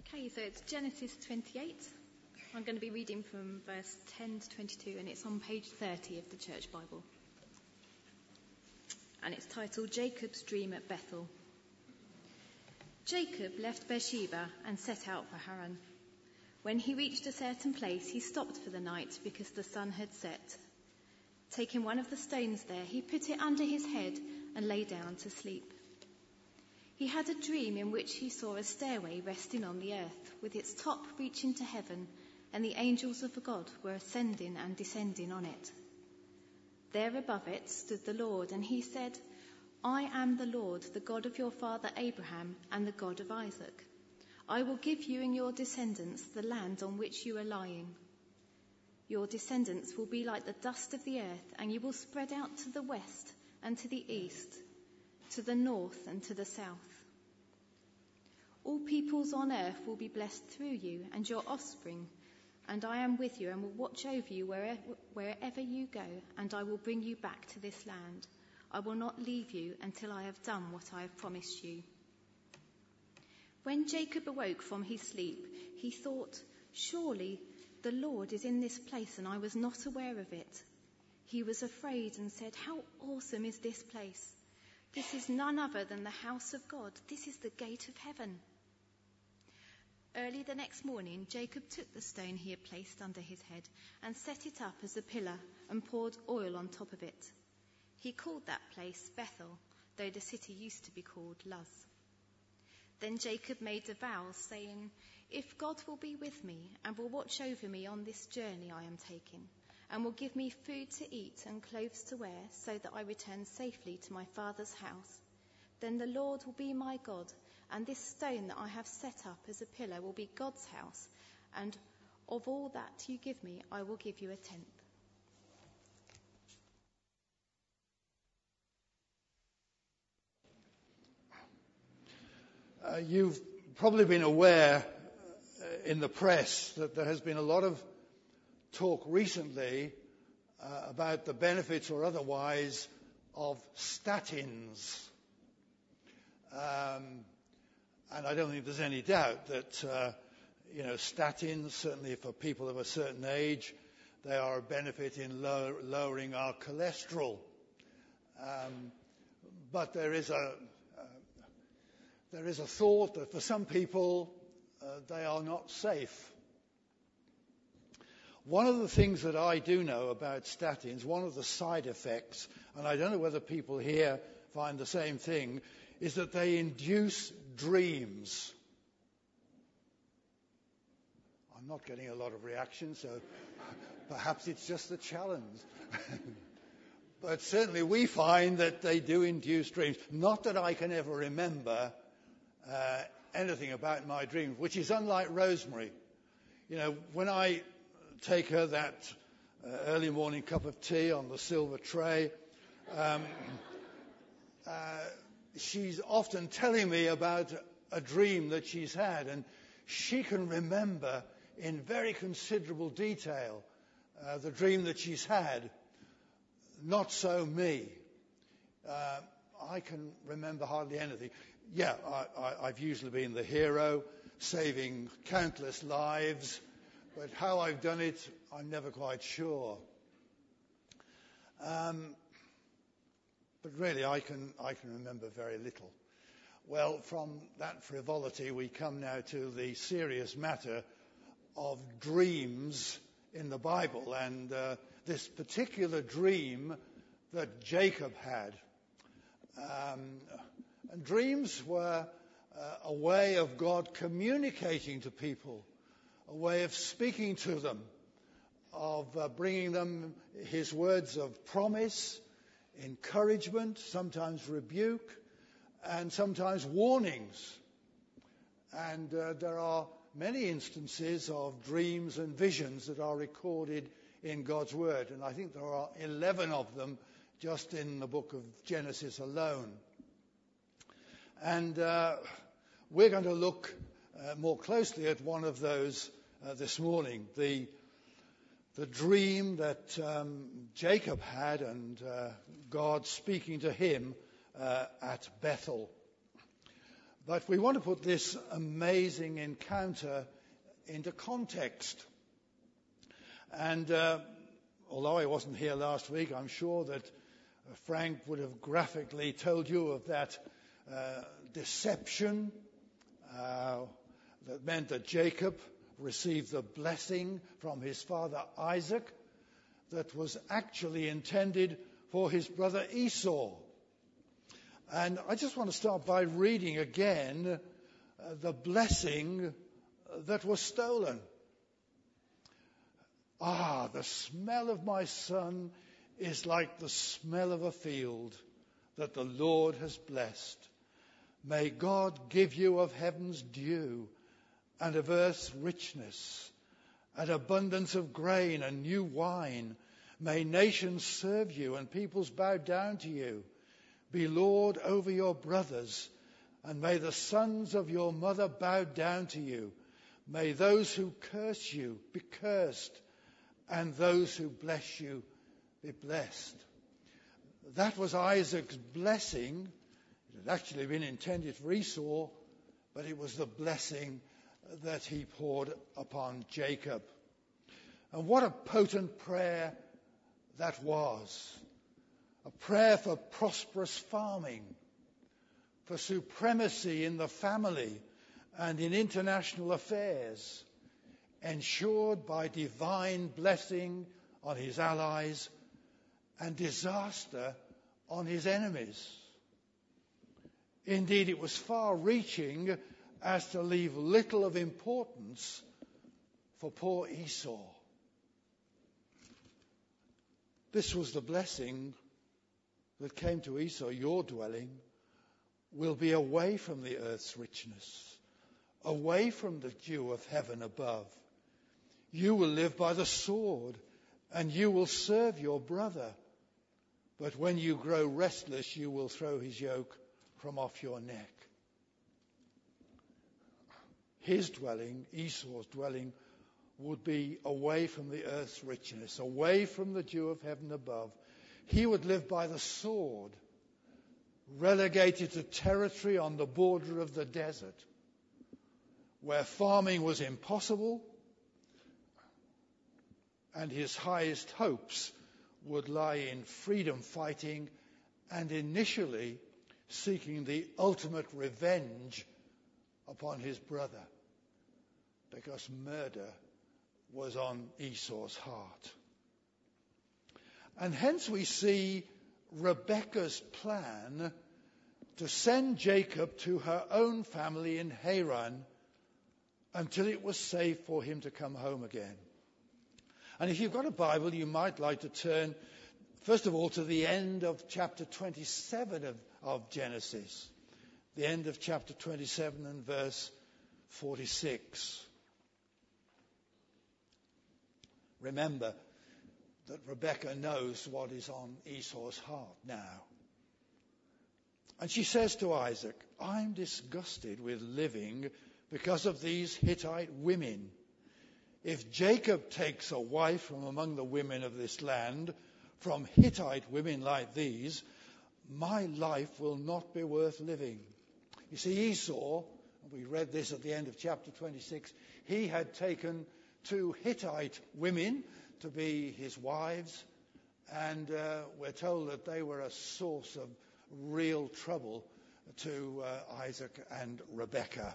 Okay, so it's Genesis 28. I'm going to be reading from verse 10 to 22, and it's on page 30 of the Church Bible. And it's titled Jacob's Dream at Bethel. Jacob left Beersheba and set out for Haran. When he reached a certain place, he stopped for the night because the sun had set. Taking one of the stones there, he put it under his head and lay down to sleep. He had a dream in which he saw a stairway resting on the earth, with its top reaching to heaven, and the angels of God were ascending and descending on it. There above it stood the Lord, and he said, I am the Lord, the God of your father Abraham and the God of Isaac. I will give you and your descendants the land on which you are lying. Your descendants will be like the dust of the earth, and you will spread out to the west and to the east, to the north and to the south. All peoples on earth will be blessed through you and your offspring, and I am with you and will watch over you wherever you go, and I will bring you back to this land. I will not leave you until I have done what I have promised you. When Jacob awoke from his sleep, he thought, surely the Lord is in this place, and I was not aware of it. He was afraid and said, how awesome is this place! This is none other than the house of God. This is the gate of heaven. Early the next morning, Jacob took the stone he had placed under his head and set it up as a pillar and poured oil on top of it. He called that place Bethel, though the city used to be called Luz. Then Jacob made a vow, saying, if God will be with me and will watch over me on this journey I am taking, and will give me food to eat and clothes to wear, so that I return safely to my father's house, then the Lord will be my God, and this stone that I have set up as a pillar will be God's house, and of all that you give me, I will give you a tenth. You've probably been aware in the press that there has been a lot of talk recently about the benefits or otherwise of statins. And I don't think there's any doubt that, statins, certainly for people of a certain age, they are a benefit in lowering our cholesterol. But there is a thought that for some people they are not safe. One of the things that I do know about statins, one of the side effects, and I don't know whether people here find the same thing, is that they induce dreams. I'm not getting a lot of reaction, so perhaps it's just a challenge. But certainly we find that they do induce dreams. Not that I can ever remember anything about my dreams, which is unlike Rosemary. When I take her that early morning cup of tea on the silver tray, she's often telling me about a dream that she's had, and she can remember in very considerable detail the dream that she's had. Not so me. I can remember hardly anything. Yeah, I've usually been the hero, saving countless lives, but how I've done it, I'm never quite sure. But really, I can remember very little. Well, from that frivolity, we come now to the serious matter of dreams in the Bible, and this particular dream that Jacob had. And dreams were a way of God communicating to people, a way of speaking to them, of bringing them his words of promise, encouragement, sometimes rebuke, and sometimes warnings. And there are many instances of dreams and visions that are recorded in God's Word, and I think there are 11 of them just in the book of Genesis alone. And we're going to look more closely at one of those this morning, the dream that Jacob had, and God speaking to him at Bethel. But we want to put this amazing encounter into context. And although I wasn't here last week, I'm sure that Frank would have graphically told you of that deception that meant that Jacob received the blessing from his father Isaac that was actually intended for his brother Esau. And I just want to start by reading again the blessing that was stolen. The smell of my son is like the smell of a field that the Lord has blessed. May God give you of heaven's dew and of earth's richness, an abundance of grain and new wine. May nations serve you and peoples bow down to you. Be Lord over your brothers, and may the sons of your mother bow down to you. May those who curse you be cursed, and those who bless you be blessed. That was Isaac's blessing. It had actually been intended for Esau, but it was the blessing that he poured upon Jacob. And what a potent prayer that was. A prayer for prosperous farming, for supremacy in the family and in international affairs, ensured by divine blessing on his allies and disaster on his enemies. Indeed, it was far-reaching as to leave little of importance for poor Esau. This was the blessing that came to Esau. Your dwelling will be away from the earth's richness, away from the dew of heaven above. You will live by the sword, and you will serve your brother. But when you grow restless, you will throw his yoke from off your neck. His dwelling, Esau's dwelling, would be away from the earth's richness, away from the dew of heaven above. He would live by the sword, relegated to territory on the border of the desert, where farming was impossible, and his highest hopes would lie in freedom fighting and initially seeking the ultimate revenge upon his brother, because murder was on Esau's heart. And hence we see Rebekah's plan to send Jacob to her own family in Haran until it was safe for him to come home again. And if you've got a Bible, you might like to turn, first of all, to the end of chapter 27 of Genesis. The end of chapter 27 and verse 46. Remember that Rebekah knows what is on Esau's heart now. And she says to Isaac, I'm disgusted with living because of these Hittite women. If Jacob takes a wife from among the women of this land, from Hittite women like these, my life will not be worth living. You see, Esau, we read this at the end of chapter 26, he had taken 2 Hittite women to be his wives, and we're told that they were a source of real trouble to Isaac and Rebekah.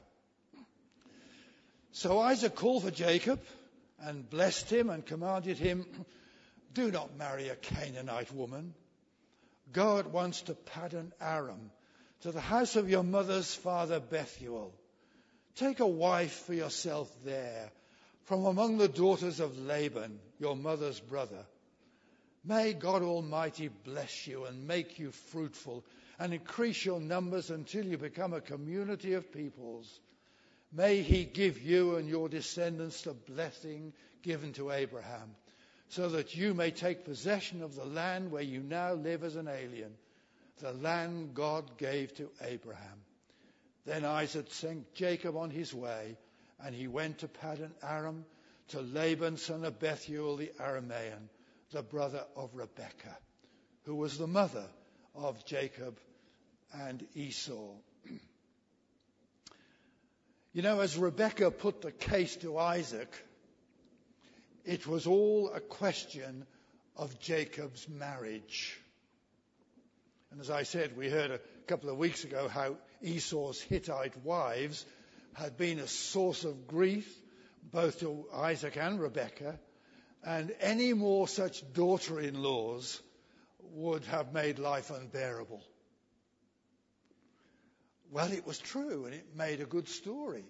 So Isaac called for Jacob and blessed him and commanded him, do not marry a Canaanite woman. Go at once to Paddan Aram, to the house of your mother's father Bethuel. Take a wife for yourself there, from among the daughters of Laban, your mother's brother. May God Almighty bless you and make you fruitful and increase your numbers until you become a community of peoples. May he give you and your descendants the blessing given to Abraham, so that you may take possession of the land where you now live as an alien, the land God gave to Abraham. Then Isaac sent Jacob on his way, and he went to Paddan Aram, to Laban, son of Bethuel the Aramean, the brother of Rebekah, who was the mother of Jacob and Esau. You know, as Rebekah put the case to Isaac, it was all a question of Jacob's marriage. And as I said, we heard a couple of weeks ago how Esau's Hittite wives had been a source of grief both to Isaac and Rebekah, and any more such daughter-in-laws would have made life unbearable. Well, it was true, and it made a good story,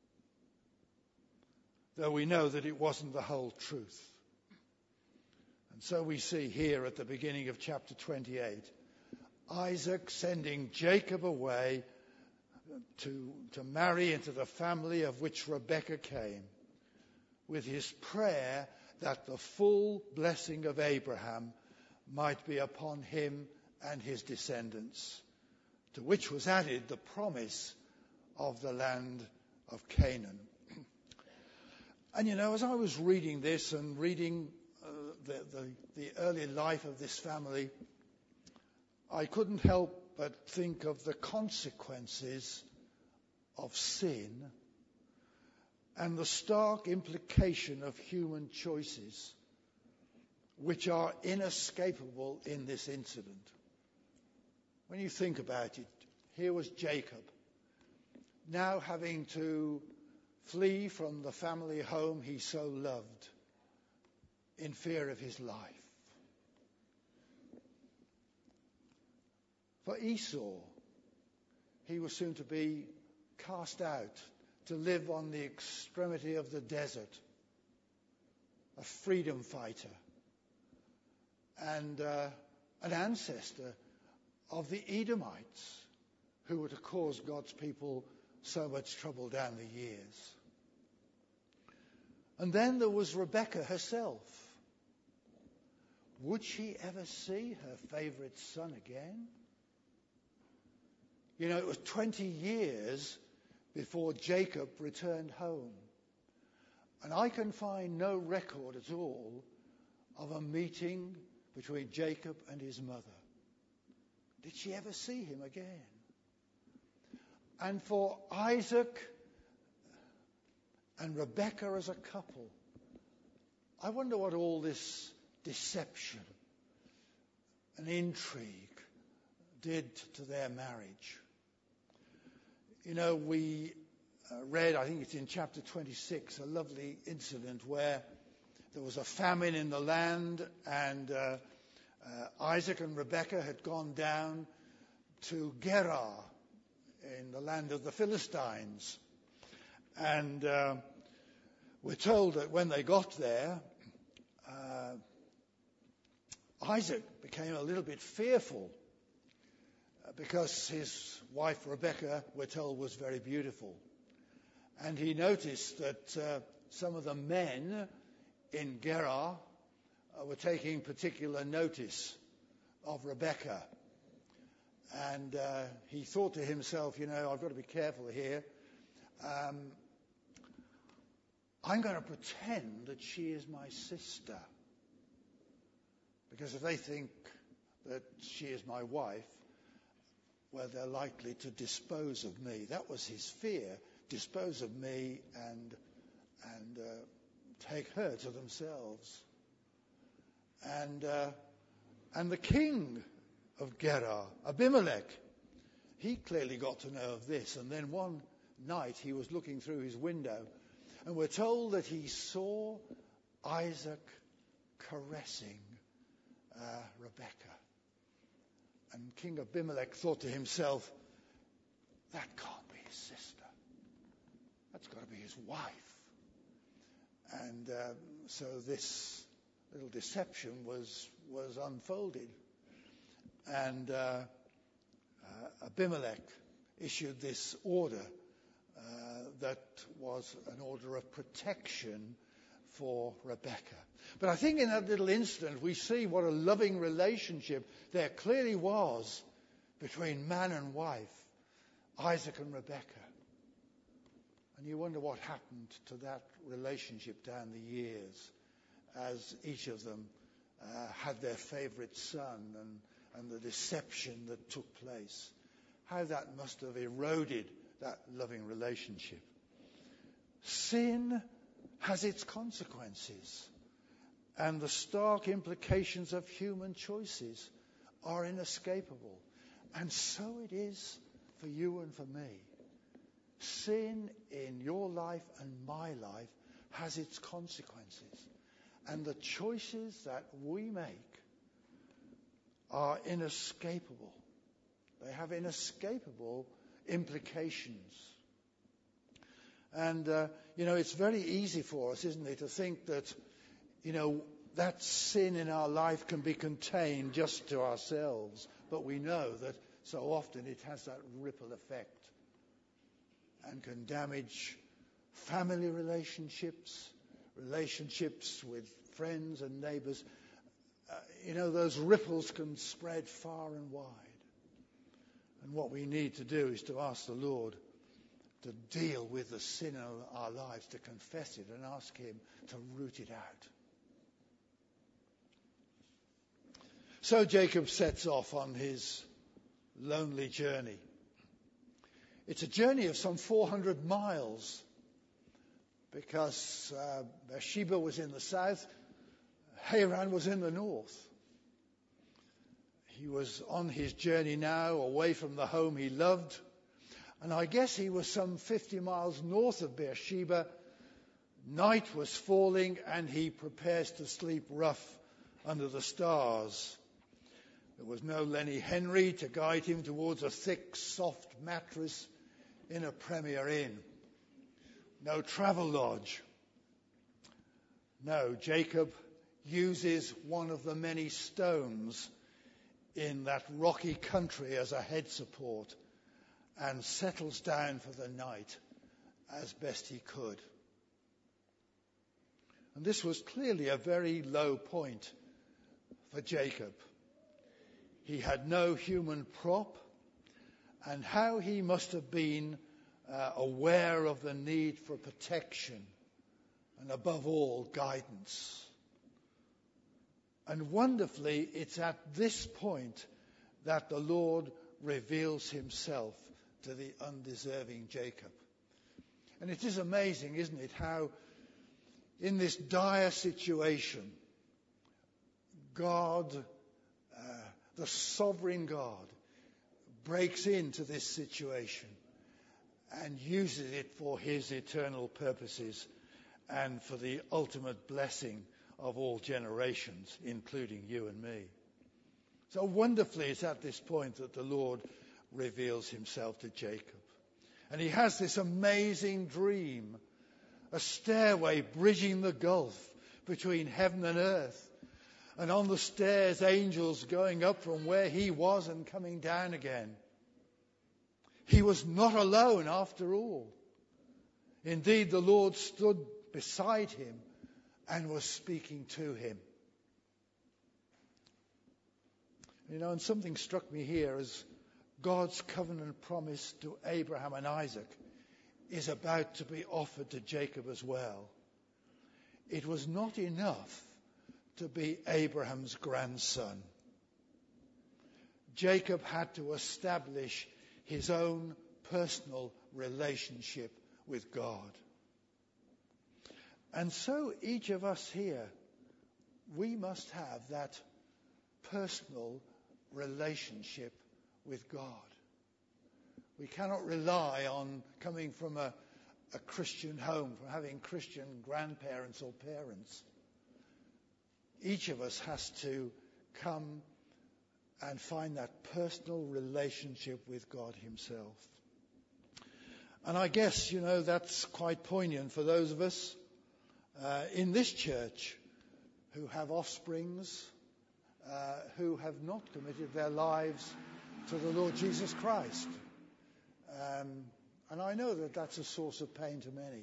though we know that it wasn't the whole truth. And so we see here at the beginning of chapter 28, Isaac sending Jacob away to marry into the family of which Rebekah came, with his prayer that the full blessing of Abraham might be upon him and his descendants, to which was added the promise of the land of Canaan. And you know, as I was reading this and reading the early life of this family, I couldn't help but think of the consequences of sin and the stark implication of human choices, which are inescapable in this incident. When you think about it, here was Jacob, now having to flee from the family home he so loved in fear of his life. For Esau, he was soon to be cast out to live on the extremity of the desert, a freedom fighter and an ancestor of the Edomites, who were to cause God's people so much trouble down the years. And then there was Rebekah herself. Would she ever see her favorite son again? You know, it was 20 years before Jacob returned home. And I can find no record at all of a meeting between Jacob and his mother. Did she ever see him again? And for Isaac and Rebekah as a couple, I wonder what all this deception and intrigue did to their marriage. You know, we read, I think it's in chapter 26, a lovely incident where there was a famine in the land, and Isaac and Rebekah had gone down to Gerar in the land of the Philistines. And we're told that when they got there, Isaac became a little bit fearful because his wife Rebekah, we're told, was very beautiful. And he noticed that some of the men in Gerar were taking particular notice of Rebekah. And he thought to himself, you know, I've got to be careful here. I'm going to pretend that she is my sister. Because if they think that she is my wife, well, they're likely to dispose of me. That was his fear, dispose of me and take her to themselves. And the king of Gerar, Abimelech, he clearly got to know of this. And then one night he was looking through his window, and we're told that he saw Isaac caressing Rebekah. And King Abimelech thought to himself, that can't be his sister. That's got to be his wife. And so this little deception was unfolded. And Abimelech issued this order that was an order of protection for Rebekah. But I think in that little incident we see what a loving relationship there clearly was between man and wife, Isaac and Rebekah. And you wonder what happened to that relationship down the years as each of them had their favorite son, and the deception that took place. How that must have eroded that loving relationship. Sin has its consequences, and the stark implications of human choices are inescapable. And so it is for you and for me. Sin in your life and my life has its consequences. And the choices that we make are inescapable. They have inescapable implications. And, it's very easy for us, isn't it, to think that, that sin in our life can be contained just to ourselves. But we know that so often it has that ripple effect and can damage family relationships, relationships with friends and neighbours. Those ripples can spread far and wide. And what we need to do is to ask the Lord to deal with the sin in our lives, to confess it and ask him to root it out. So Jacob sets off on his lonely journey. It's a journey of some 400 miles because Beersheba was in the south, Haran was in the north. He was on his journey now, away from the home he loved. And I guess he was some 50 miles north of Beersheba. Night was falling and he prepares to sleep rough under the stars. There was no Lenny Henry to guide him towards a thick, soft mattress in a Premier Inn. No travel lodge. No, Jacob uses one of the many stones in that rocky country as a head support and settles down for the night as best he could. And this was clearly a very low point for Jacob. He had no human prop, and how he must have been aware of the need for protection and, above all, guidance. And wonderfully, it's at this point that the Lord reveals himself to the undeserving Jacob. And it is amazing, isn't it, how in this dire situation, God, the sovereign God, breaks into this situation and uses it for his eternal purposes and for the ultimate blessing of all generations, including you and me. So wonderfully, it's at this point that the Lord reveals himself to Jacob. And he has this amazing dream, a stairway bridging the gulf between heaven and earth. And on the stairs, angels going up from where he was and coming down again. He was not alone after all. Indeed, the Lord stood beside him and was speaking to him. And something struck me here as God's covenant promise to Abraham and Isaac is about to be offered to Jacob as well. It was not enough to be Abraham's grandson. Jacob had to establish his own personal relationship with God. And so each of us here, we must have that personal relationship with God. We cannot rely on coming from a Christian home, from having Christian grandparents or parents. Each of us has to come and find that personal relationship with God himself. And I guess, that's quite poignant for those of us in this church who have offsprings who have not committed their lives to the Lord Jesus Christ. And I know that that's a source of pain to many.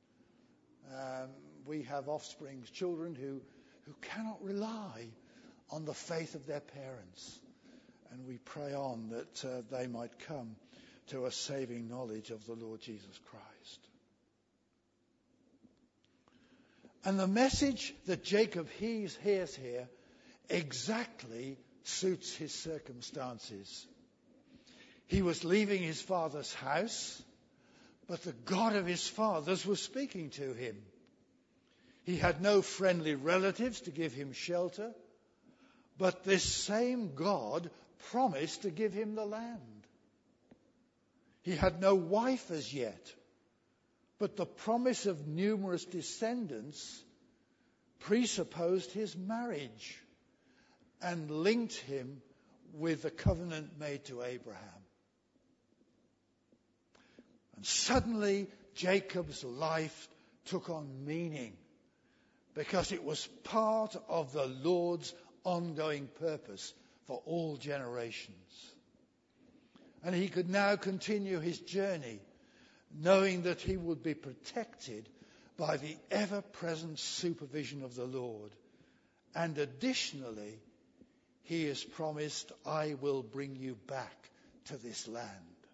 We have offsprings, children who cannot rely on the faith of their parents. And we pray on that they might come to a saving knowledge of the Lord Jesus Christ. And the message that Jacob hears here exactly suits his circumstances. He was leaving his father's house, but the God of his fathers was speaking to him. He had no friendly relatives to give him shelter, but this same God promised to give him the land. He had no wife as yet, but the promise of numerous descendants presupposed his marriage and linked him with the covenant made to Abraham. And suddenly Jacob's life took on meaning because it was part of the Lord's ongoing purpose for all generations. And he could now continue his journey knowing that he would be protected by the ever-present supervision of the Lord. And additionally, he is promised, I will bring you back to this land.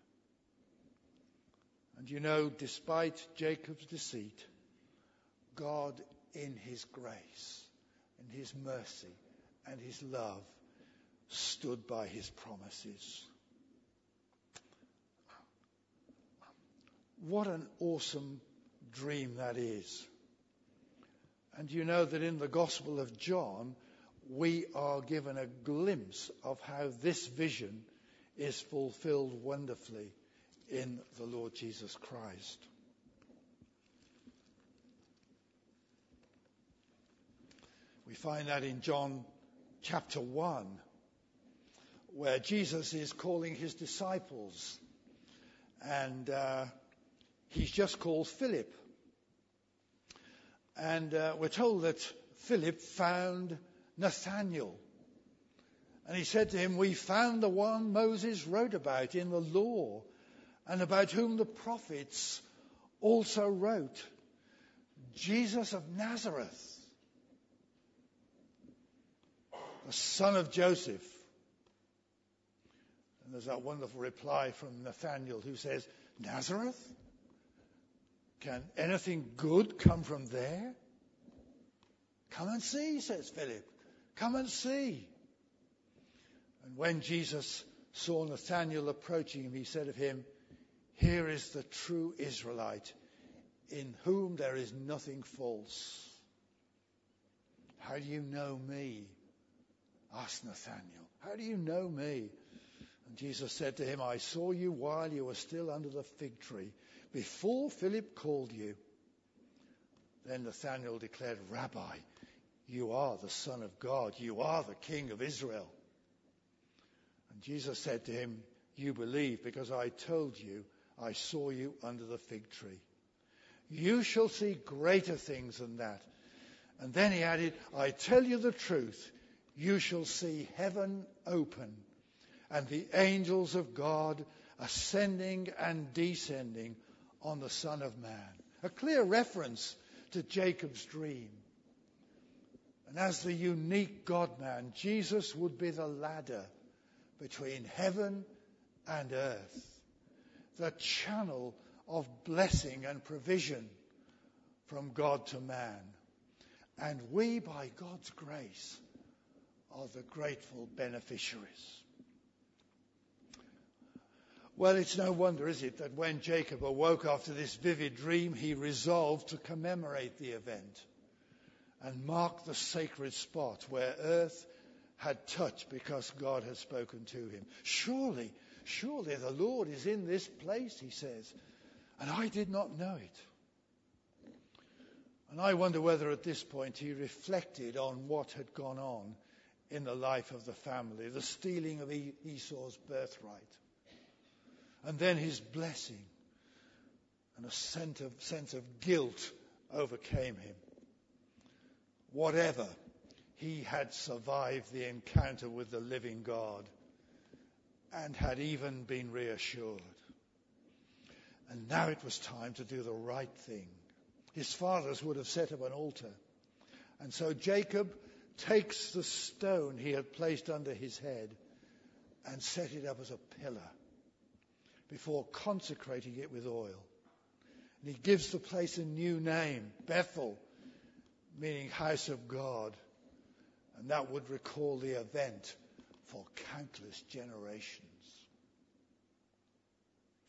And you know, despite Jacob's deceit, God in his grace and his mercy and his love stood by his promises. What an awesome dream that is. And you know that in the Gospel of John, we are given a glimpse of how this vision is fulfilled wonderfully in the Lord Jesus Christ. We find that in John chapter 1, where Jesus is calling his disciples. And he's just called Philip. And we're told that Philip found Nathanael. And he said to him, we found the one Moses wrote about in the law, and about whom the prophets also wrote, Jesus of Nazareth, the son of Joseph. And there's that wonderful reply from Nathanael who says, Nazareth? Can anything good come from there? Come and see, says Philip. Come and see. And when Jesus saw Nathanael approaching him, he said of him, here is the true Israelite, in whom there is nothing false. How do you know me? Asked Nathanael. How do you know me? And Jesus said to him, I saw you while you were still under the fig tree, before Philip called you. Then Nathanael declared, Rabbi, you are the Son of God. You are the King of Israel. And Jesus said to him, you believe because I told you I saw you under the fig tree. You shall see greater things than that. And then he added, I tell you the truth. You shall see heaven open and the angels of God ascending and descending on the Son of Man. A clear reference to Jacob's dream. And as the unique God-man, Jesus would be the ladder between heaven and earth, the channel of blessing and provision from God to man. And we, by God's grace, are the grateful beneficiaries. Well, it's no wonder, is it, that when Jacob awoke after this vivid dream, he resolved to commemorate the event and mark the sacred spot where earth had touched because God had spoken to him. Surely the Lord is in this place, he says, and I did not know it. And I wonder whether at this point he reflected on what had gone on in the life of the family, the stealing of Esau's birthright, and then his blessing, and a sense of guilt overcame him. Whatever, he had survived the encounter with the living God and had even been reassured. And now it was time to do the right thing. His fathers would have set up an altar. And so Jacob takes the stone he had placed under his head and set it up as a pillar before consecrating it with oil. And he gives the place a new name, Bethel, meaning house of God. And that would recall the event for countless generations.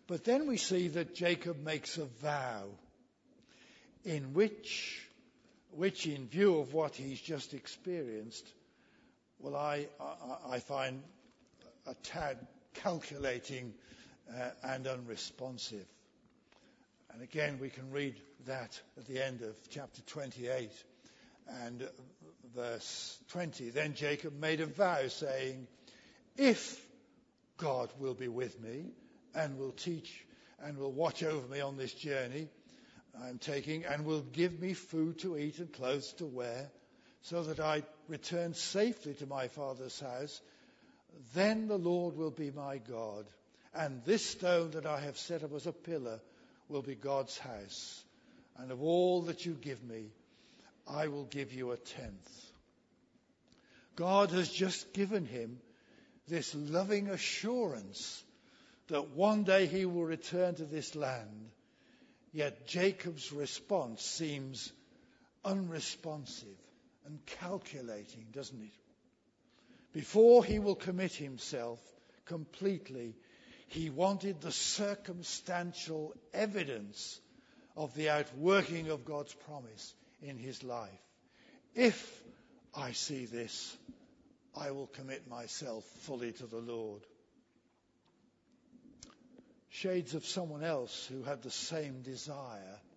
But then we see that Jacob makes a vow in which in view of what he's just experienced, well, I find a tad calculating and unresponsive. And again, we can read that at the end of chapter 28 and verse 20. Then Jacob made a vow saying, if God will be with me and will teach and will watch over me on this journey I'm taking and will give me food to eat and clothes to wear so that I return safely to my father's house, then the Lord will be my God, and this stone that I have set up as a pillar will be God's house. And of all that you give me, I will give you a tenth. God has just given him this loving assurance that one day he will return to this land. Yet Jacob's response seems unresponsive and calculating, doesn't it? Before he will commit himself completely, he wanted the circumstantial evidence of the outworking of God's promise in his life. If I see this, I will commit myself fully to the Lord. Shades of someone else who had the same desire